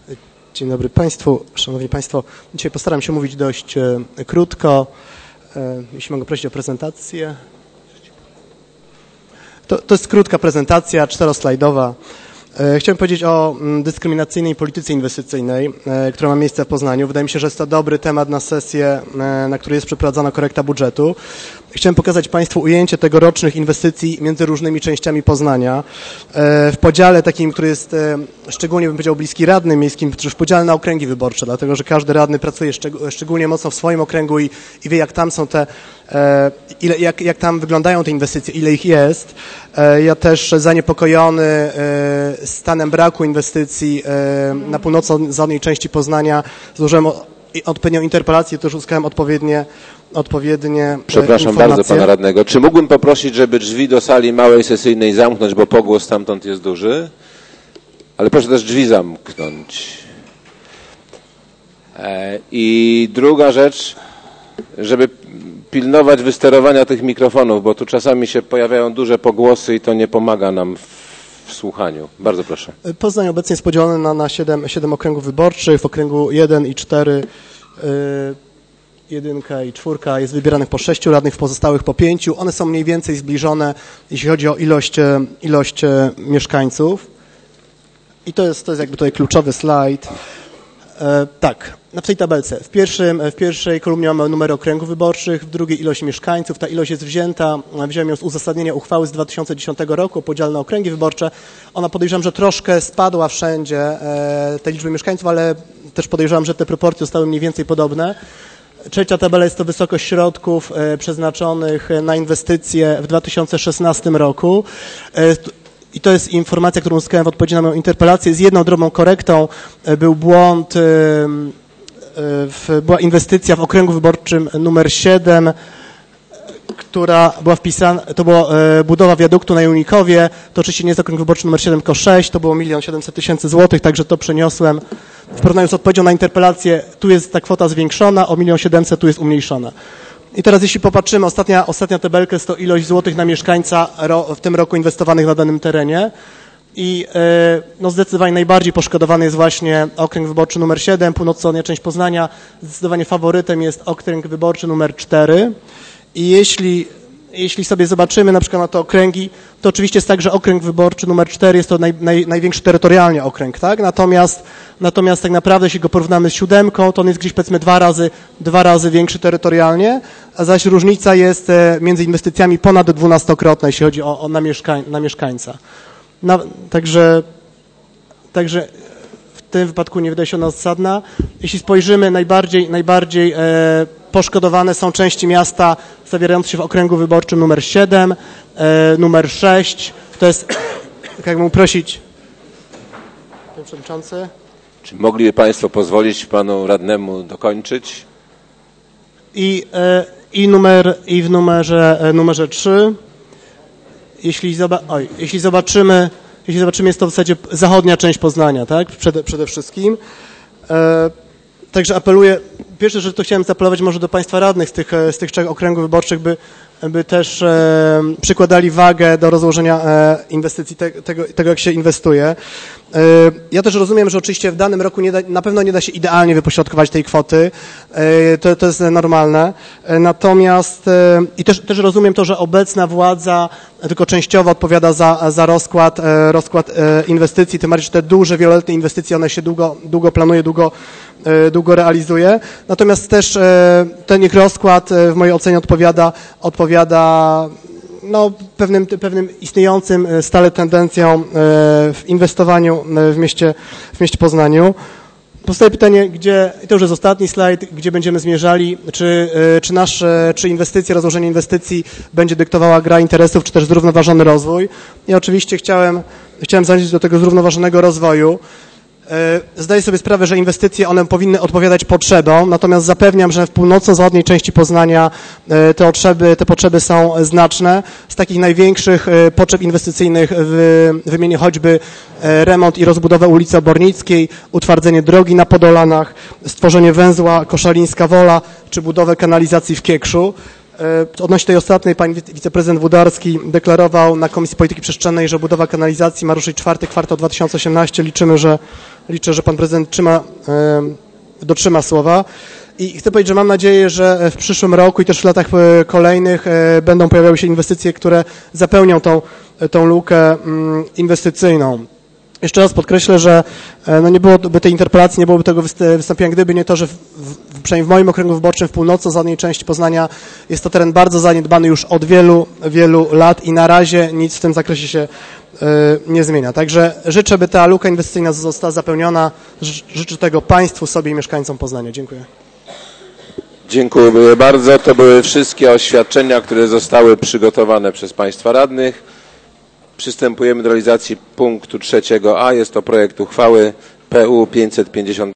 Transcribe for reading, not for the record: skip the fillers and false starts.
Dzień dobry Państwu, Szanowni Państwo. Dzisiaj postaram się mówić dość krótko. Jeśli mogę prosić o prezentację. To jest krótka prezentacja, 4-slajdowa. Chciałem powiedzieć o dyskryminacyjnej polityce inwestycyjnej, która ma miejsce w Poznaniu. Wydaje mi się, że jest to dobry temat na sesję, na której jest przeprowadzana korekta budżetu. Chciałem pokazać Państwu ujęcie tegorocznych inwestycji między różnymi częściami Poznania. W podziale takim, który jest szczególnie, bym powiedział, bliski radnym miejskim, czy w podziale na okręgi wyborcze, dlatego że każdy radny pracuje szczególnie mocno w swoim okręgu i wie, jak tam są te, jak tam wyglądają te inwestycje, ile ich jest. Ja też zaniepokojony stanem braku inwestycji na północno-zachodniej części Poznania złożyłem odpowiednią interpelację, to już uzyskałem odpowiednie Przepraszam informacje. bardzo pana radnego. Czy mógłbym poprosić, żeby drzwi do sali małej sesyjnej zamknąć, bo pogłos stamtąd jest duży? Ale proszę też drzwi zamknąć. I druga rzecz, żeby pilnować wysterowania tych mikrofonów, bo tu czasami się pojawiają duże pogłosy i to nie pomaga nam w słuchaniu. Bardzo proszę. Poznań obecnie jest podzielony na 7 okręgów wyborczych. W okręgu 1 i 4 jedynka i 4 jest wybieranych po 6 radnych, w pozostałych po 5. One są mniej więcej zbliżone, jeśli chodzi o ilość mieszkańców. I to jest jakby tutaj kluczowy slajd. Tak, w tej tabelce. W pierwszej kolumnie mamy numery okręgów wyborczych, w drugiej ilość mieszkańców. Ta ilość jest wziąłem ją z uzasadnienia uchwały z 2010 roku o podziale na okręgi wyborcze. Ona, podejrzewam, że troszkę spadła wszędzie, te liczby mieszkańców, ale też podejrzewam, że te proporcje zostały mniej więcej podobne. Trzecia tabela jest to wysokość środków przeznaczonych na inwestycje w 2016 roku. I to jest informacja, którą uzyskałem w odpowiedzi na moją interpelację. Z jedną drobną korektą był błąd, była inwestycja w okręgu wyborczym numer 7, która była wpisana, to była budowa wiaduktu na Junikowie. To oczywiście nie jest okręg wyborczy numer 7, tylko 6, to było 1 700 000 złotych, także to przeniosłem. W porównaniu z odpowiedzią na interpelację, tu jest ta kwota zwiększona, o 1 700 000 tu jest umniejszona. I teraz jeśli popatrzymy, ostatnia tabelka jest to ilość złotych na mieszkańca w tym roku inwestowanych na danym terenie. I no zdecydowanie najbardziej poszkodowany jest właśnie okręg wyborczy numer 7, północno-wschodnia część Poznania. Zdecydowanie faworytem jest okręg wyborczy numer 4. I jeśli sobie zobaczymy na przykład na te okręgi, to oczywiście jest tak, że okręg wyborczy numer 4 jest to największy terytorialnie okręg, tak? Natomiast tak naprawdę, jeśli go porównamy z 7, to on jest gdzieś powiedzmy dwa razy większy terytorialnie, a zaś różnica jest między inwestycjami ponad 12-krotna, jeśli chodzi na mieszkańca. Także w tym wypadku nie wydaje się ona zasadna. Jeśli spojrzymy, najbardziej poszkodowane są części miasta zawierające się w okręgu wyborczym numer 7, numer 6. To jest, tak jak mógł prosić Panie Przewodniczący. Czy mogliby Państwo pozwolić panu radnemu dokończyć? I w numerze 3. Jeśli zobaczymy, jest to w zasadzie zachodnia część Poznania, tak? Przede wszystkim. Także apeluję, pierwsze, że to chciałem zaapelować może do Państwa radnych z tych 3 okręgów wyborczych, by też przykładali wagę do rozłożenia inwestycji, tego jak się inwestuje. Ja też rozumiem, że oczywiście w danym roku na pewno nie da się idealnie wypośrodkować tej kwoty, to jest normalne, natomiast i też rozumiem to, że obecna władza tylko częściowo odpowiada za rozkład inwestycji, tym bardziej, że te duże, wieloletnie inwestycje, one się długo planuje, długo realizuje, natomiast też ten ich rozkład w mojej ocenie odpowiada no, pewnym istniejącym stale tendencjom w inwestowaniu w mieście Poznaniu. Powstaje pytanie, i to już jest ostatni slajd, gdzie będziemy zmierzali, czy inwestycje, rozłożenie inwestycji będzie dyktowała gra interesów, czy też zrównoważony rozwój. Ja oczywiście chciałem zajrzeć do tego zrównoważonego rozwoju. Zdaję sobie sprawę, że inwestycje, one powinny odpowiadać potrzebom, natomiast zapewniam, że w północno-zachodniej części Poznania te potrzeby są znaczne. Z takich największych potrzeb inwestycyjnych wymienię choćby remont i rozbudowę ulicy Obornickiej, utwardzenie drogi na Podolanach, stworzenie węzła Koszalińska Wola, czy budowę kanalizacji w Kiekszu. Odnośnie tej ostatniej, pan wiceprezydent Włodarski deklarował na Komisji Polityki Przestrzennej, że budowa kanalizacji ma ruszyć 4. kwartał 2018. Liczę, że pan prezydent dotrzyma słowa. I chcę powiedzieć, że mam nadzieję, że w przyszłym roku i też w latach kolejnych będą pojawiały się inwestycje, które zapełnią tą lukę inwestycyjną. Jeszcze raz podkreślę, że nie byłoby tej interpelacji, nie byłoby tego wystąpienia, gdyby nie to, że przynajmniej w moim okręgu wyborczym w północno-zachodniej części Poznania jest to teren bardzo zaniedbany już od wielu, wielu lat i na razie nic w tym zakresie się nie zmienia. Także życzę, by ta luka inwestycyjna została zapełniona. Życzę tego państwu, sobie i mieszkańcom Poznania. Dziękuję. Dziękuję bardzo. To były wszystkie oświadczenia, które zostały przygotowane przez państwa radnych. Przystępujemy do realizacji punktu 3a. Jest to projekt uchwały PU 550.